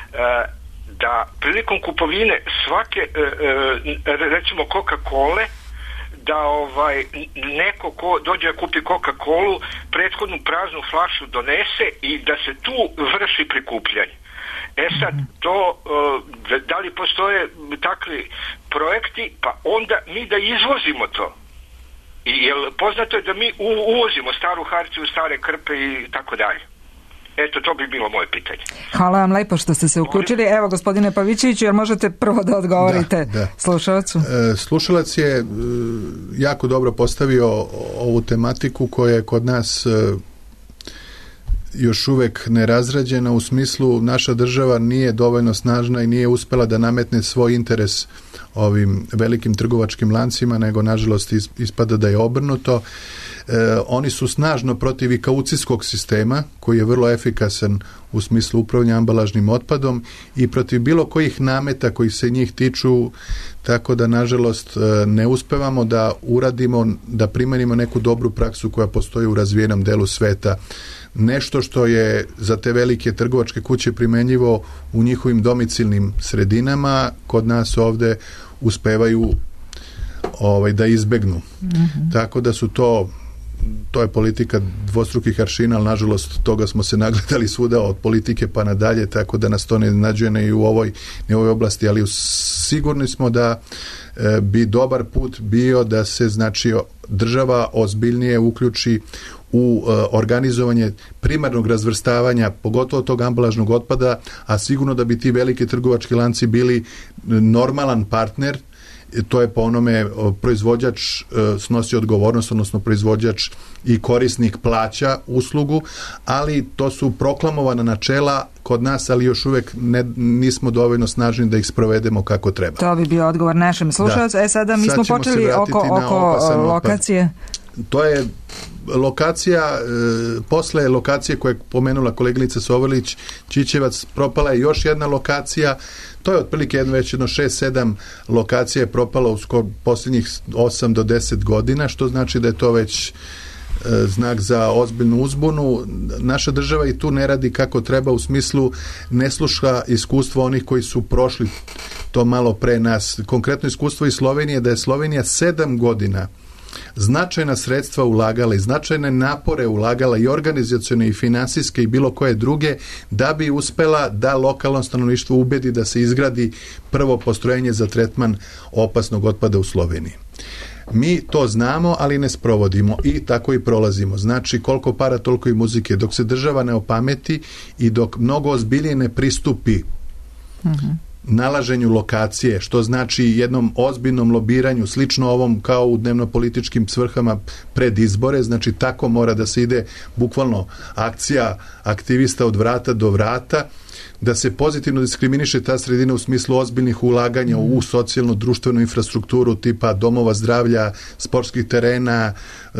da prilikom kupovine svake, e, e, recimo Coca-Cola, da ovaj neko ko dođe da kupi Coca-Colu, prethodnu praznu flašu donese i da se tu vrši prikupljanje. E sad, to, da li postoje takvi projekti, pa onda mi da izvozimo to. I jel poznato je da mi uvozimo staru harciju, stare krpe i tako dalje. Eto, to bi bilo moje pitanje. Hvala vam lepo što ste se uključili. Evo, gospodine Pavićeviću, jer možete prvo da odgovorite da, da. slušalcu? E, slušalac je e, jako dobro postavio ovu tematiku koja je kod nas e, još uvek nerazrađena, u smislu naša država nije dovoljno snažna i nije uspela da nametne svoj interes ovim velikim trgovačkim lancima, nego nažalost ispada da je obrnuto. E, oni su snažno protiv i kaucijskog sistema, koji je vrlo efikasan u smislu upravljanja ambalažnim otpadom, i protiv bilo kojih nameta koji se njih tiču, tako da nažalost ne uspevamo da uradimo, da primenimo neku dobru praksu koja postoji u razvijenom delu sveta. Nešto što je za te velike trgovačke kuće primenjivo u njihovim domicilnim sredinama, kod nas ovde uspevaju ovaj, da izbegnu. Mm-hmm. Tako da su to to je politika dvostrukih aršina, ali nažalost toga smo se nagledali svuda od politike pa nadalje, tako da nas to ne nađuje ne i u ovoj, ne u ovoj oblasti, ali sigurni smo da e, bi dobar put bio da se znači država ozbiljnije uključi u e, organizovanje primarnog razvrstavanja, pogotovo tog ambalažnog otpada, a sigurno da bi ti veliki trgovački lanci bili normalan partner. To je po onome proizvođač snosi odgovornost, odnosno proizvođač i korisnik plaća uslugu, ali to su proklamovana načela kod nas, ali još uvek ne, nismo dovoljno snažni da ih sprovedemo kako treba. To bi bio odgovor našem slušalcu. E sada mi Sad smo počeli oko, oko lokacije. To je lokacija, e, posle lokacije koje je pomenula koleginica Sovrlić, Čičevac, propala je još jedna lokacija. To je otprilike jedno već jedno šest sedam lokacija je propalo u skoro posljednjih osam do deset godina, što znači da je to već e, znak za ozbiljnu uzbunu. Naša država i tu ne radi kako treba, u smislu ne sluša iskustvo onih koji su prošli to malo pre nas. Konkretno iskustvo iz Slovenije, da je Slovenija sedam godina značajna sredstva ulagala i značajne napore ulagala i organizacione i finansijske i bilo koje druge, da bi uspela da lokalno stanovništvo ubedi da se izgradi prvo postrojenje za tretman opasnog otpada u Sloveniji. Mi to znamo, ali ne sprovodimo i tako i prolazimo. Znači, koliko para, toliko i muzike. Dok se država ne opameti i dok mnogo ozbiljnije ne pristupi mm-hmm. nalaženju lokacije, što znači jednom ozbiljnom lobiranju, slično ovom kao u dnevno-političkim svrhama pred izbore, znači tako mora da se ide bukvalno akcija aktivista od vrata do vrata, da se pozitivno diskriminiše ta sredina u smislu ozbiljnih ulaganja mm. u socijalnu, društvenu infrastrukturu tipa domova zdravlja, sportskih terena,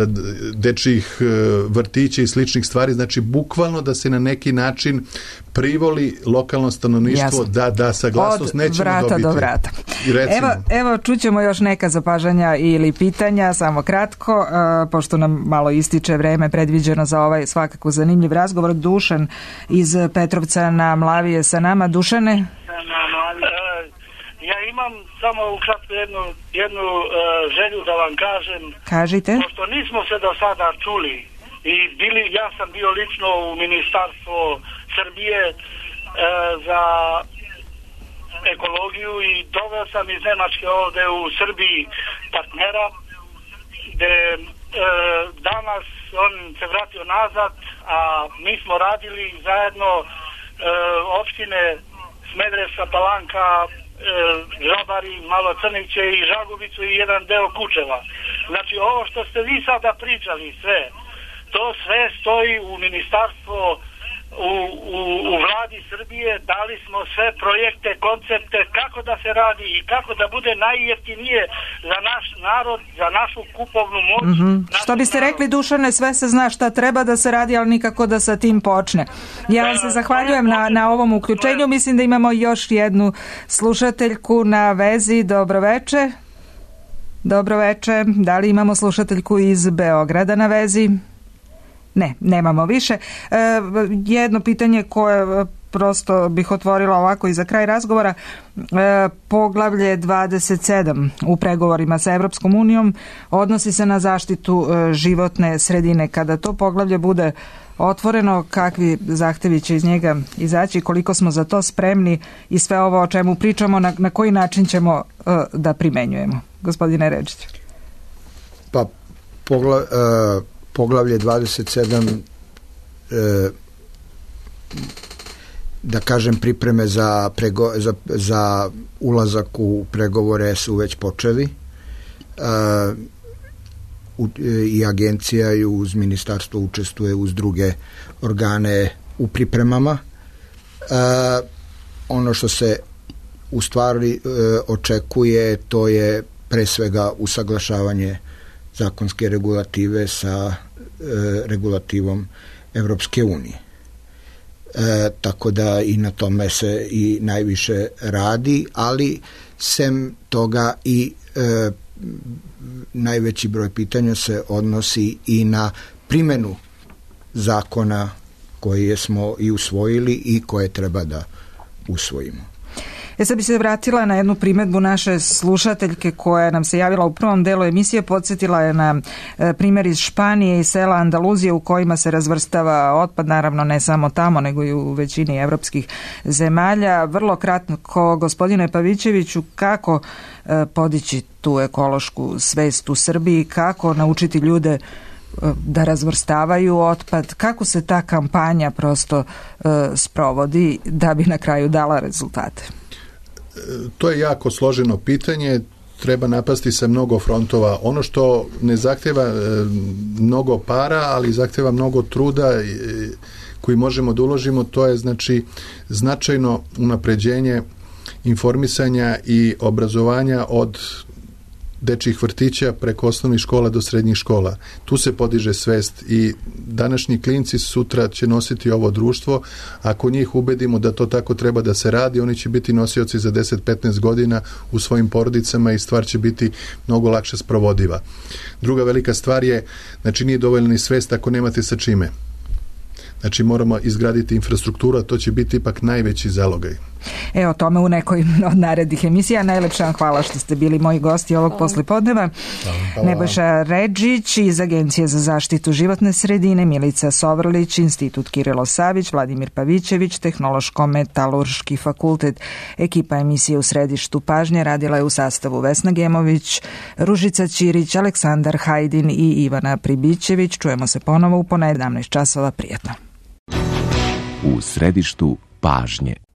dečjih vrtića i sličnih stvari, znači bukvalno da se na neki način privoli lokalno stanovništvo Jasne. da da saglasnost opasnost, nećemo vrata dobiti. do vrata. Recimo. Evo, evo čućemo još neka zapažanja ili pitanja, samo kratko, uh, pošto nam malo ističe vreme predviđeno za ovaj svakako zanimljiv razgovor. Dušan iz Petrovca na Mlavi je sa nama. Dušane? Ja imam samo ukratko jednu, jednu uh, želju da vam kažem. Kažite. Pošto nismo se do sada čuli i bili, ja sam bio lično u Ministarstvo Srbije uh, za ekologiju i doveo sam iz Nemačke ovde u Srbiji partnera gde uh, danas on se vratio nazad, a mi smo radili zajedno uh, opštine Smederevska Palanka, Žabari, Malo Crniće i Žagubicu i jedan deo Kučeva. Znači ovo što ste vi sada pričali sve, to sve stoji u ministarstvo, u, u, u vladi Srbije, dali smo sve projekte, koncepte, kako da se radi i kako da bude najjeftinije za naš narod, za našu kupovnu moć. Mm-hmm. Što biste narod. rekli, Dušane, sve se zna šta treba da se radi, ali nikako da sa tim počne. Ja vam se zahvaljujem na, na ovom uključenju. Mislim da imamo još jednu slušateljku na vezi. Dobro veče. Dobro veče. Da li imamo slušateljku iz Beograda na vezi? Ne, nemamo više. E, jedno pitanje koje prosto bih otvorila ovako i za kraj razgovora. E, poglavlje dvadeset sedam u pregovorima sa Evropskom unijom odnosi se na zaštitu e, životne sredine. Kada to poglavlje bude otvoreno, kakvi zahtevi će iz njega izaći, koliko smo za to spremni i sve ovo o čemu pričamo, na, na koji način ćemo e, da primenjujemo? Gospodine Redžić. Pa, pogla, e, poglavlje dvadeset sedam e, da kažem pripreme za, prego, za, za ulazak u pregovore su već počeli e, u, i agencija i uz ministarstvo učestvuje uz druge organe u pripremama. E, ono što se u stvari e, očekuje, to je pre svega usaglašavanje zakonske regulative sa e, regulativom Evropske unije. E, tako da i na tome se i najviše radi, ali sem toga i e, najveći broj pitanja se odnosi i na primjenu zakona koje smo i usvojili i koje treba da usvojimo. Ja sad bi se vratila na jednu primjedbu naše slušateljke koja nam se javila u prvom delu emisije, podsjetila je na e, primjer iz Španije i sela Andaluzije u kojima se razvrstava otpad, naravno ne samo tamo nego i u većini evropskih zemalja. Vrlo kratko, gospodine Pavićeviću, kako e, podići tu ekološku svest u Srbiji, kako naučiti ljude da razvrstavaju otpad, kako se ta kampanja prosto e, sprovodi da bi na kraju dala rezultate? To je jako složeno pitanje, treba napasti sa mnogo frontova. Ono što ne zahtjeva e, mnogo para, ali zahtjeva mnogo truda e, koji možemo da uložimo, to je znači značajno unapređenje informisanja i obrazovanja od dečjih vrtića preko osnovnih škola do srednjih škola. Tu se podiže svest i današnji klinci sutra će nositi ovo društvo. Ako njih ubedimo da to tako treba da se radi, oni će biti nosioci za deset do petnaest godina u svojim porodicama i stvar će biti mnogo lakše sprovodiva. Druga velika stvar je, znači nije dovoljno ni svest ako nemate sa čime. Znači moramo izgraditi infrastrukturu, a to će biti ipak najveći zalogaj. Evo, tome u nekoj od narednih emisija. Najlepša vam hvala što ste bili moji gosti ovog poslijepodneva. Nebojša Redžić iz Agencije za zaštitu životne sredine, Milica Sovrlić, Institut Kirilo Savić, Vladimir Pavićević, Tehnološko-metalurški fakultet. Ekipa emisije U središtu pažnje radila je u sastavu Vesna Gemović, Ružica Ćirić, Aleksandar Hajdin i Ivana Pribićević. Čujemo se ponovo u po sedamnaest časova. Prijatno. U središtu pažnje.